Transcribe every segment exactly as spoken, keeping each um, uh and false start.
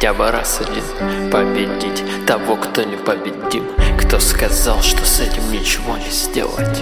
хотя бы раз один победить того, кто непобедим, кто сказал, что с этим ничего не сделать.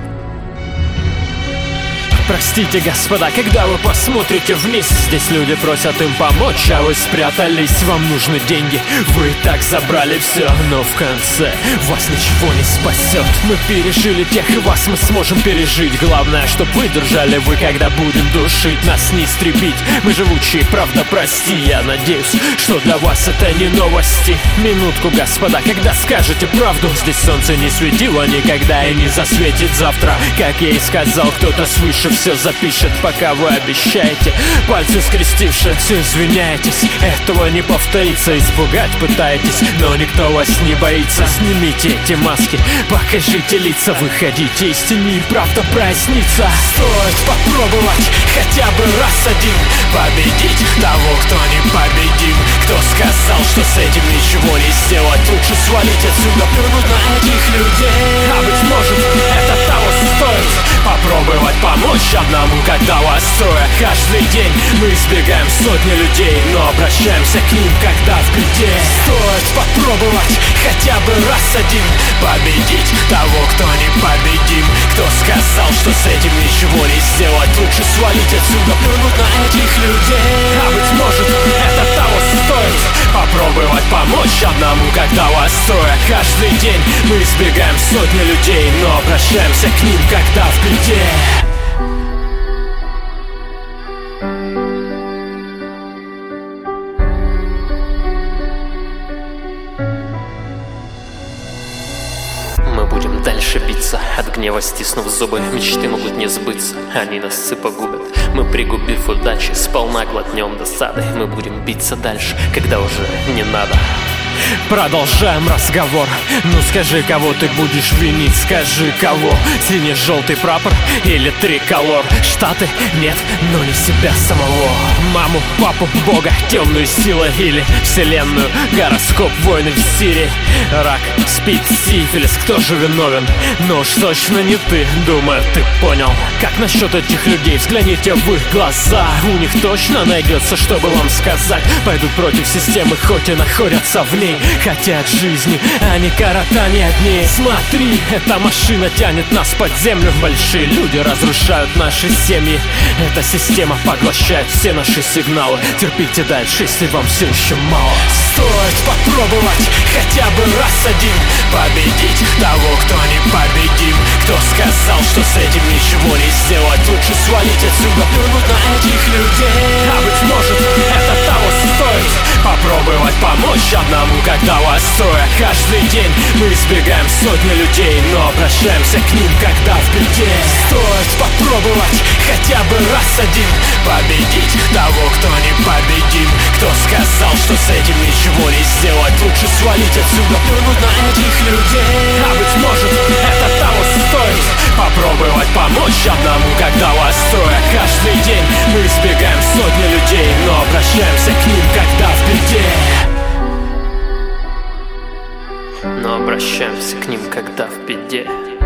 Простите, господа, когда вы посмотрите вниз, здесь люди просят им помочь, а вы спрятались, вам нужны деньги. Вы и так забрали все, но в конце вас ничего не спасет. Мы пережили тех, и вас мы сможем пережить. Главное, чтоб вы держали вы, когда будем душить. Нас не истребить, мы живучие, правда, прости. Я надеюсь, что для вас это не новости. Минутку, господа, когда скажете правду, здесь солнце не светило никогда и не засветит завтра. Как я и сказал, кто-то свыше все запишет, пока вы обещаете, пальцы скрестивши, все извиняетесь. Этого не повторится, испугать пытаетесь, но никто вас не боится. Снимите эти маски, покажите лица, выходите из тени, правда прояснится. Стоит попробовать хотя бы раз один победить того, кто не победим, кто сказал, что с этим ничего не сделать. Лучше свалить отсюда, плюнуть на этих людей. А быть может, это того стоит попробовать помочь одному, когда вас трое. Каждый день мы избегаем сотни людей, но обращаемся к ним, когда в беде. Стоит попробовать хотя бы раз один победить того, кто не победим, кто сказал, что с этим ничего не сделать. Лучше свалить отсюда, плюнуть на этих людей. А быть может, это того стоит попробовать помочь одному, когда вас трое. Каждый день мы избегаем сотни людей, но обращаемся к ним, когда в беде. Мы будем дальше биться, от гнева стиснув зубы. Мечты могут не сбыться, они нас и погубят. Мы, пригубив удачи, сполна глотнем досады. Мы будем биться дальше, когда уже не надо. Продолжаем разговор. Ну скажи, кого ты будешь винить, скажи, кого? Сине-желтый прапор или триколор? Штаты? Нет, но не себя самого. Маму, папу, бога, темную силу или вселенную? Гороскоп, войны в Сирии, рак, спид, сифилис, кто же виновен? Ну уж точно не ты, думаю, ты понял. Как насчет этих людей? Взгляните в их глаза. У них точно найдется, чтобы вам сказать. Пойдут против системы, хоть и находятся в ней. Хотят жизни, а не коротания дней. Смотри, эта машина тянет нас под землю. Большие люди разрушают наши семьи. Эта система поглощает все наши сигналы. Терпите дальше, если вам все еще мало. Стоит попробовать хотя бы раз один победить того, кто не победим, кто сказал, что с этим ничего не сделать. Лучше свалить отсюда, плюнуть на этих людей. А быть может, это того стоит попробовать помочь одному, когда вас трое. Каждый день мы избегаем сотни людей, но обращаемся к ним, когда в беде. Стоит попробовать хотя бы раз один победить того, кто не победим, кто сказал, что с этим ничего не сделать. Лучше свалить отсюда, плюнуть на этих людей. А быть может, это того стоит попробовать помочь одному, когда вас трое. Каждый день мы избегаем сотни людей, но обращаемся к ним, когда в беде. Но обращаемся к ним, когда в беде.